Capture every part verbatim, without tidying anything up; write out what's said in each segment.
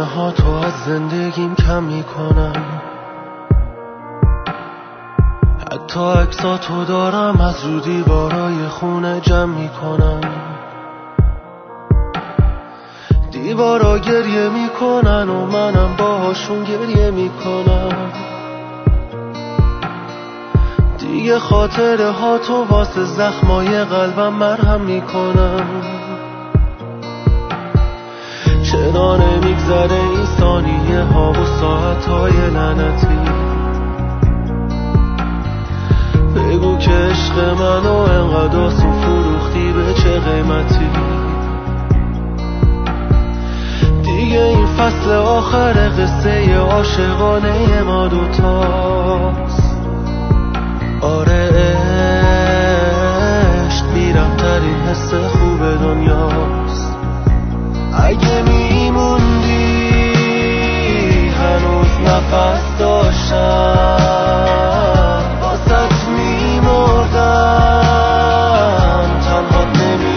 ها تو از زندگیم کم میکنم، حتی عکساتو دارم از رو دیوارای خونه جمع میکنم. دیوارا گریه میکنن و منم باهاشون گریه میکنم. دیگه خاطره ها تو واسه زخمای قلبم مرهم میکنم. چرا نمیگذره این ثانیه ها و ساعت های لعنتی؟ بگو که عشق منو انقدر آسون فروختی، به چه قیمتی؟ دیگه این فصل آخر قصه عاشقانه ما دوتاست. آره عشق بیرمترین حس خوب دنیاست. اگه میموندی هنوز نفس داشتم، واسه میمردم تنهات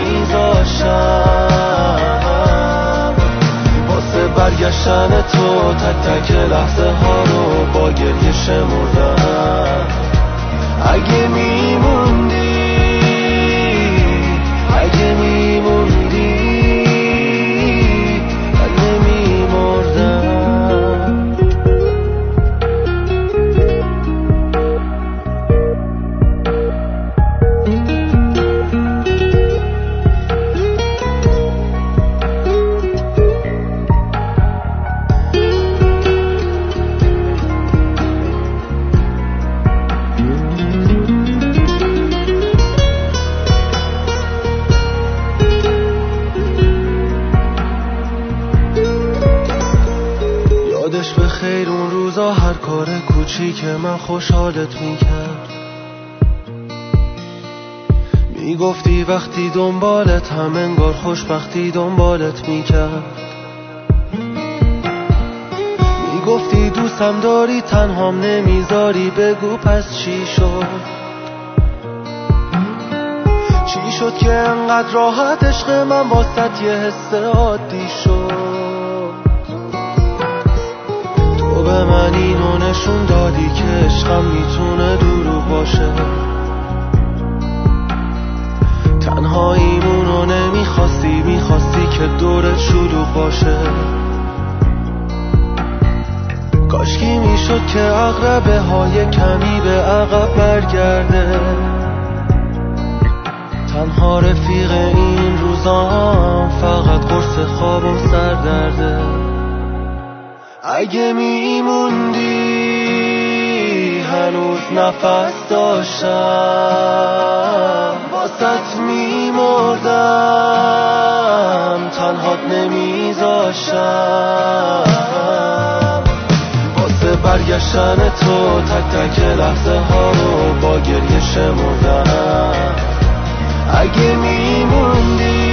نمیذاشتم. واسه برگشتن تو تک تک لحظه ها رو با گریه شمردم. اگه میموندی اگه میموندی اگه میمردم. یادش به خیر اون روزا هر کار کوچیک من خوشحالت میکرد. میگفتی وقتی دنبالت هم انگار خوشبختی دنبالت میکرد. میگفتی دوستم داری تنهام نمیذاری، بگو پس چی شد؟ چی شد که انقدر راحت عشق من واسط یه حس عادی شد؟ تو به من اینو نشون دادی که عشقم میتونه دروغ باشه. تنهاییمونو نمیخواستی، میخواستی که دورت شلوغ باشه. کاشکی میشد که عقربه های کمی به عقب برگرده. تنها رفیق این روزام فقط قرص خواب و سردرده. اگه میموندی هنوز نفس داشتم، واسط میمردم تنهات نمیذاشتم. واسه برگشتن تو تک تک لحظه ها رو با گریه شمردم. اگه میموندی